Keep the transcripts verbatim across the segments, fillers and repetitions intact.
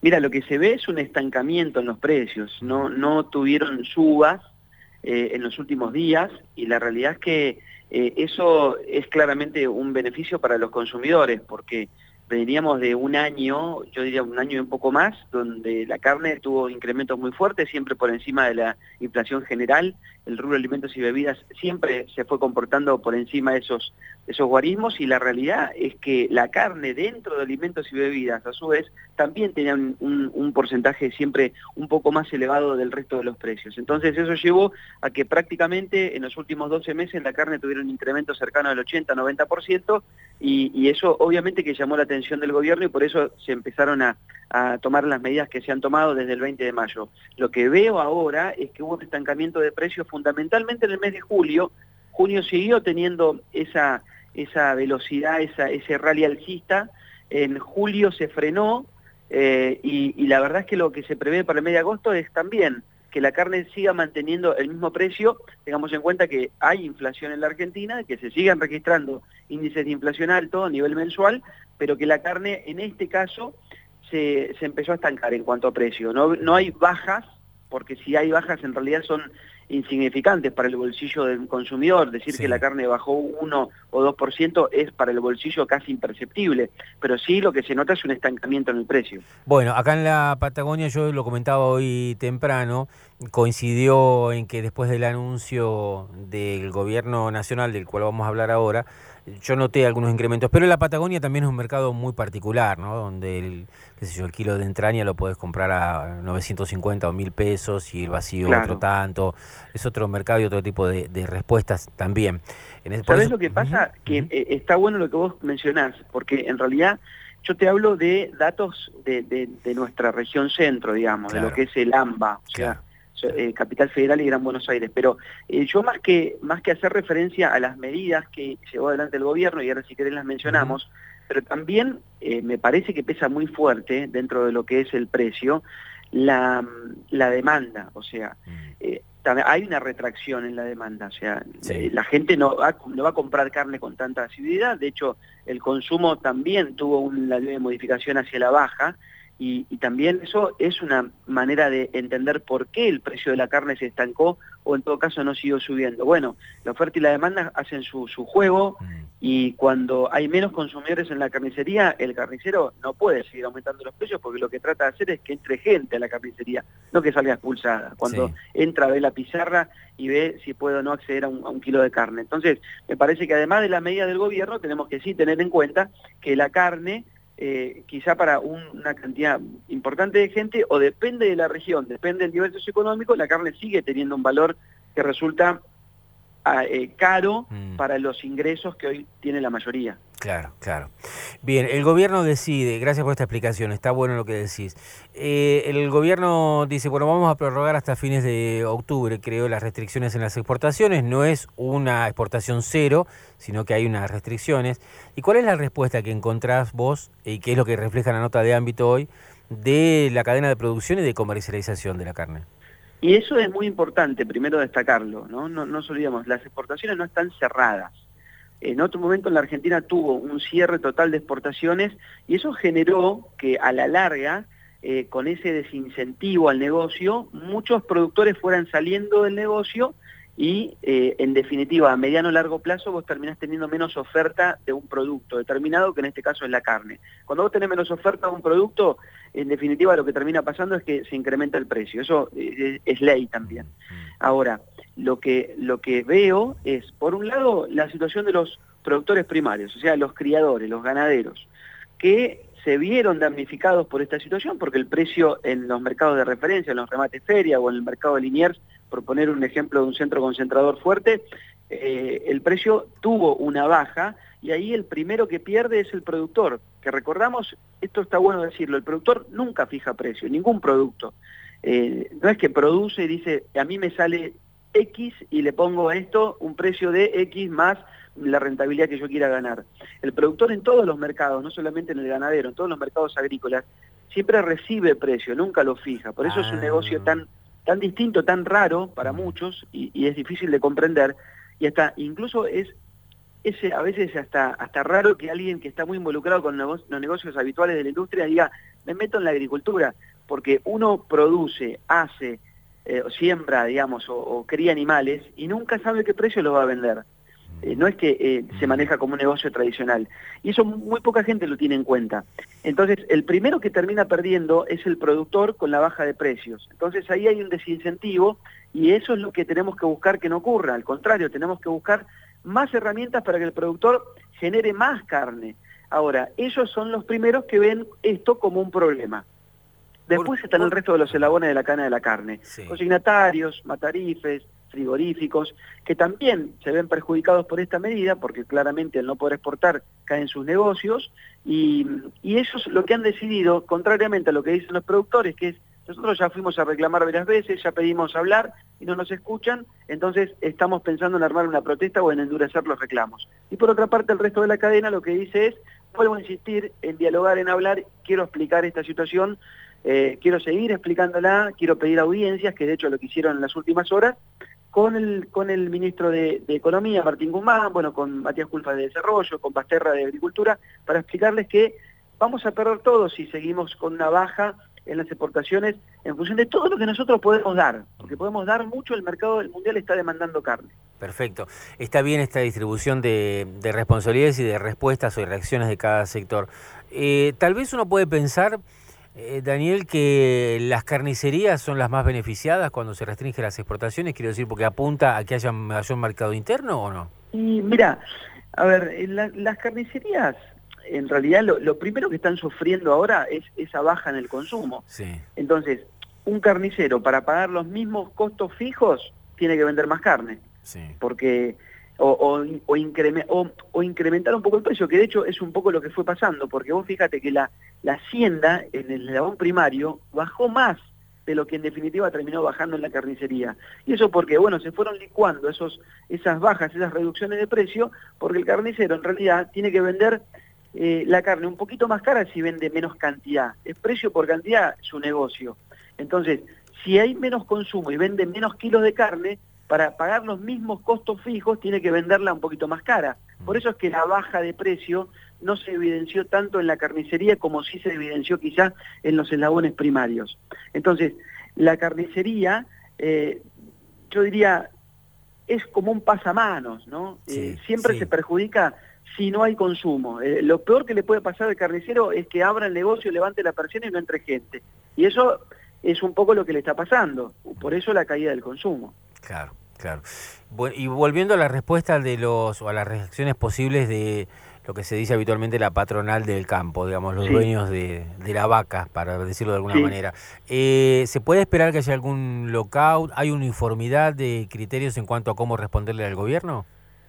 Mira, lo que se ve es un estancamiento en los precios, no, no tuvieron subas eh, en los últimos días, y la realidad es que eh, eso es claramente un beneficio para los consumidores, porque veníamos de un año, yo diría un año y un poco más, donde la carne tuvo incrementos muy fuertes, siempre por encima de la inflación general. El rubro de alimentos y bebidas siempre se fue comportando por encima de esos, de esos guarismos, y la realidad es que la carne dentro de alimentos y bebidas, a su vez, también tenía un, un, un porcentaje siempre un poco más elevado del resto de los precios. Entonces eso llevó a que prácticamente en los últimos doce meses la carne tuviera un incremento cercano al ochenta a noventa por ciento, y, y eso obviamente que llamó la atención del gobierno, y por eso se empezaron a, a tomar las medidas que se han tomado desde el veinte de mayo. Lo que veo ahora es que hubo un estancamiento de precios fundamentalmente en el mes de julio. Junio siguió teniendo esa, esa velocidad, esa, ese rally alcista. En julio se frenó, eh, y, y la verdad es que lo que se prevé para el mes de agosto es también que la carne siga manteniendo el mismo precio. Tengamos en cuenta que hay inflación en la Argentina, que se sigan registrando índices de inflación altos a nivel mensual, pero que la carne en este caso se, se empezó a estancar en cuanto a precio. No, no hay bajas, porque si hay bajas en realidad son insignificantes para el bolsillo del consumidor. Decir sí. que la carne bajó uno o dos por ciento es para el bolsillo casi imperceptible, pero sí lo que se nota es un estancamiento en el precio. Bueno, acá en la Patagonia, yo lo comentaba hoy temprano, coincidió en que después del anuncio del gobierno nacional, del cual vamos a hablar ahora, yo noté algunos incrementos, pero la Patagonia también es un mercado muy particular, ¿no? Donde el, qué sé yo, el kilo de entraña lo puedes comprar a novecientos cincuenta o mil pesos, y el vacío claro. otro tanto. Es otro mercado y otro tipo de, de respuestas también. En el, ¿Sabés eso, lo que pasa? Uh-huh, que uh-huh. eh, está bueno lo que vos mencionás, porque en realidad yo te hablo de datos de, de, de nuestra región centro, digamos, claro. de lo que es el AMBA, o sea, claro. Eh, Capital Federal y Gran Buenos Aires, pero eh, yo más que más que hacer referencia a las medidas que llevó adelante el gobierno, y ahora si querés las mencionamos, uh-huh. pero también eh, me parece que pesa muy fuerte dentro de lo que es el precio la, la demanda, o sea, eh, hay una retracción en la demanda, o sea, sí. eh, la gente no va, no va a comprar carne con tanta asiduidad. De hecho el consumo también tuvo una leve modificación hacia la baja, Y, y también eso es una manera de entender por qué el precio de la carne se estancó, o en todo caso no siguió subiendo. Bueno, la oferta y la demanda hacen su, su juego, mm. y cuando hay menos consumidores en la carnicería, el carnicero no puede seguir aumentando los precios, porque lo que trata de hacer es que entre gente a la carnicería, no que salga expulsada. Cuando sí. entra, ve la pizarra y ve si puede o no acceder a un, a un kilo de carne. Entonces, me parece que además de la medida del gobierno, tenemos que sí tener en cuenta que la carne, Eh, quizá para un, una cantidad importante de gente, o depende de la región, depende del nivel socioeconómico, la carne sigue teniendo un valor que resulta eh, caro mm. para los ingresos que hoy tiene la mayoría. Claro, claro. Bien, el gobierno decide, gracias por esta explicación, está bueno lo que decís. Eh, el gobierno dice, bueno, vamos a prorrogar hasta fines de octubre, creo, las restricciones en las exportaciones. No es una exportación cero, sino que hay unas restricciones. ¿Y cuál es la respuesta que encontrás vos, y qué es lo que refleja la nota de ámbito hoy, de la cadena de producción y de comercialización de la carne? Y eso es muy importante, primero destacarlo, ¿no? No, no nos olvidemos, las exportaciones no están cerradas. En otro momento en la Argentina tuvo un cierre total de exportaciones, y eso generó que a la larga, eh, con ese desincentivo al negocio, muchos productores fueran saliendo del negocio, y eh, en definitiva a mediano o largo plazo vos terminás teniendo menos oferta de un producto determinado, que en este caso es la carne. Cuando vos tenés menos oferta de un producto, en definitiva lo que termina pasando es que se incrementa el precio. Eso es, es ley también. Ahora, lo que, lo que veo es, por un lado, la situación de los productores primarios, o sea, los criadores, los ganaderos, que se vieron damnificados por esta situación, porque el precio en los mercados de referencia, en los remates feria o en el mercado de Liniers, por poner un ejemplo de un centro concentrador fuerte, eh, el precio tuvo una baja, y ahí el primero que pierde es el productor, que recordamos, esto está bueno decirlo, el productor nunca fija precio, ningún producto. Eh, no es que produce y dice, a mí me sale X y le pongo a esto un precio de X más la rentabilidad que yo quiera ganar. El productor en todos los mercados, no solamente en el ganadero, en todos los mercados agrícolas, siempre recibe precio, nunca lo fija. Por eso ah. es un negocio tan, tan distinto, tan raro para muchos, y, y es difícil de comprender, y hasta incluso es ese a veces hasta, hasta raro que alguien que está muy involucrado con los negocios habituales de la industria diga, me meto en la agricultura, porque uno produce, hace, eh, siembra, digamos, o, o cría animales y nunca sabe qué precio los va a vender. Eh, no es que eh, se maneja como un negocio tradicional. Y eso muy poca gente lo tiene en cuenta. Entonces, el primero que termina perdiendo es el productor con la baja de precios. Entonces, ahí hay un desincentivo y eso es lo que tenemos que buscar que no ocurra. Al contrario, tenemos que buscar más herramientas para que el productor genere más carne. Ahora, ellos son los primeros que ven esto como un problema. Después están el resto de los eslabones de la cadena de la carne. Sí. Consignatarios, matarifes, frigoríficos, que también se ven perjudicados por esta medida, porque claramente al no poder exportar caen sus negocios, y, y ellos lo que han decidido, contrariamente a lo que dicen los productores, que es, nosotros ya fuimos a reclamar varias veces, ya pedimos hablar y no nos escuchan, entonces estamos pensando en armar una protesta o en endurecer los reclamos. Y por otra parte, el resto de la cadena lo que dice es, vuelvo a insistir en dialogar, en hablar, quiero explicar esta situación, eh, quiero seguir explicándola, quiero pedir audiencias, que de hecho lo que hicieron en las últimas horas, con el, con el ministro de, de Economía, Martín Guzmán, bueno, con Matías Culfas de Desarrollo, con Basterra de Agricultura, para explicarles que vamos a perder todo si seguimos con una baja en las exportaciones en función de todo lo que nosotros podemos dar, porque podemos dar mucho, el mercado del mundial está demandando carne. Perfecto. Está bien esta distribución de, de responsabilidades y de respuestas o de reacciones de cada sector. Eh, tal vez uno puede pensar, eh, Daniel, que las carnicerías son las más beneficiadas cuando se restringen las exportaciones, quiero decir, porque apunta a que haya mayor mercado interno, ¿o no? Y mira, a ver, la, las carnicerías, en realidad lo, lo primero que están sufriendo ahora es esa baja en el consumo. Sí. Entonces, un carnicero para pagar los mismos costos fijos tiene que vender más carne. Sí. Porque o, o, o, increme, o, o incrementar un poco el precio, que de hecho es un poco lo que fue pasando, porque vos fíjate que la, la hacienda en el eslabón primario bajó más de lo que en definitiva terminó bajando en la carnicería. Y eso porque, bueno, se fueron licuando esos, esas bajas, esas reducciones de precio, porque el carnicero en realidad tiene que vender eh, la carne un poquito más cara si vende menos cantidad. Es precio por cantidad su negocio. Entonces, si hay menos consumo y vende menos kilos de carne, para pagar los mismos costos fijos tiene que venderla un poquito más cara. Por eso es que la baja de precio no se evidenció tanto en la carnicería como sí se evidenció quizás en los eslabones primarios. Entonces, la carnicería, eh, yo diría, es como un pasamanos, ¿no? Sí, eh, siempre sí. se perjudica si no hay consumo. Eh, lo peor que le puede pasar al carnicero es que abra el negocio, levante la persiana y no entre gente. Y eso es un poco lo que le está pasando. Por eso la caída del consumo. Claro, claro. Bueno, y volviendo a la respuesta de los, o a las reacciones posibles de lo que se dice habitualmente la patronal del campo, digamos, los sí. dueños de, de la vaca, para decirlo de alguna sí. manera. Eh, ¿Se puede esperar que haya algún lockout? ¿Hay uniformidad de criterios en cuanto a cómo responderle al gobierno?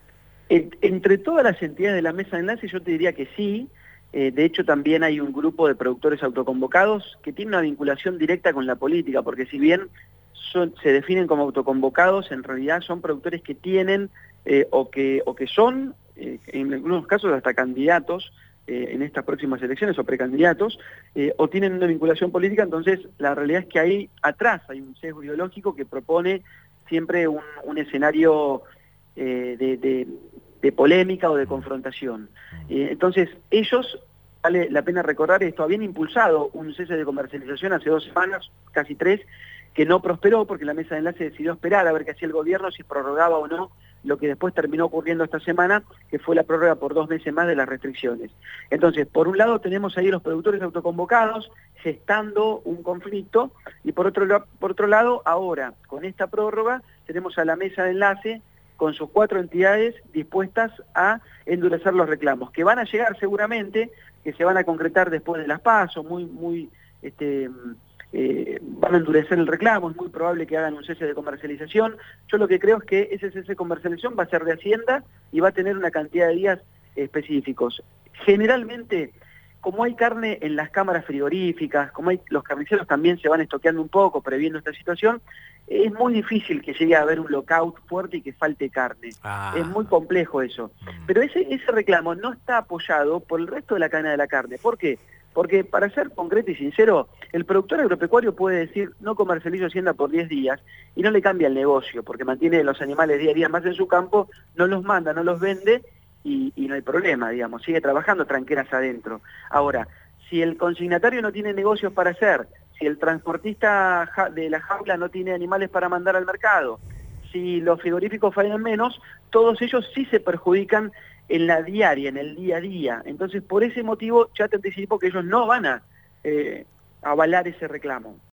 Entre todas las entidades de la mesa de enlace yo te diría que sí. Eh, de hecho también hay un grupo de productores autoconvocados que tiene una vinculación directa con la política, porque si bien son, se definen como autoconvocados, en realidad son productores que tienen eh, o, que, o que son, eh, en algunos casos hasta candidatos eh, en estas próximas elecciones o precandidatos, eh, o tienen una vinculación política. Entonces la realidad es que ahí atrás hay un sesgo ideológico que propone siempre un, un escenario eh, de, de, de polémica o de confrontación. Eh, entonces ellos, vale la pena recordar esto, habían impulsado un cese de comercialización hace dos semanas, casi tres, que no prosperó porque la mesa de enlace decidió esperar a ver qué hacía el gobierno, si prorrogaba o no lo que después terminó ocurriendo esta semana, que fue la prórroga por dos meses más de las restricciones. Entonces, por un lado tenemos ahí los productores autoconvocados gestando un conflicto, y por otro, por otro lado, ahora, con esta prórroga, tenemos a la mesa de enlace con sus cuatro entidades dispuestas a endurecer los reclamos, que van a llegar seguramente, que se van a concretar después de las PASO, muy, muy, este, eh, van a endurecer el reclamo, es muy probable que hagan un cese de comercialización. Yo lo que creo es que ese cese de comercialización va a ser de Hacienda y va a tener una cantidad de días específicos. Generalmente, como hay carne en las cámaras frigoríficas, como hay, los carniceros también se van estoqueando un poco previendo esta situación, es muy difícil que llegue a haber un lockout fuerte y que falte carne. Ah. Es muy complejo eso. Pero ese, ese reclamo no está apoyado por el resto de la cadena de la carne. ¿Por qué? Porque, para ser concreto y sincero, el productor agropecuario puede decir no comercializo Hacienda por diez días y no le cambia el negocio, porque mantiene los animales día a día más en su campo, no los manda, no los vende y, y no hay problema, digamos, sigue trabajando tranqueras adentro. Ahora, Si el consignatario no tiene negocios para hacer, si el transportista de la jaula no tiene animales para mandar al mercado, si los frigoríficos faenan menos, todos ellos sí se perjudican en la diaria, en el día a día. Entonces, por ese motivo, ya te anticipo que ellos no van a eh, avalar ese reclamo.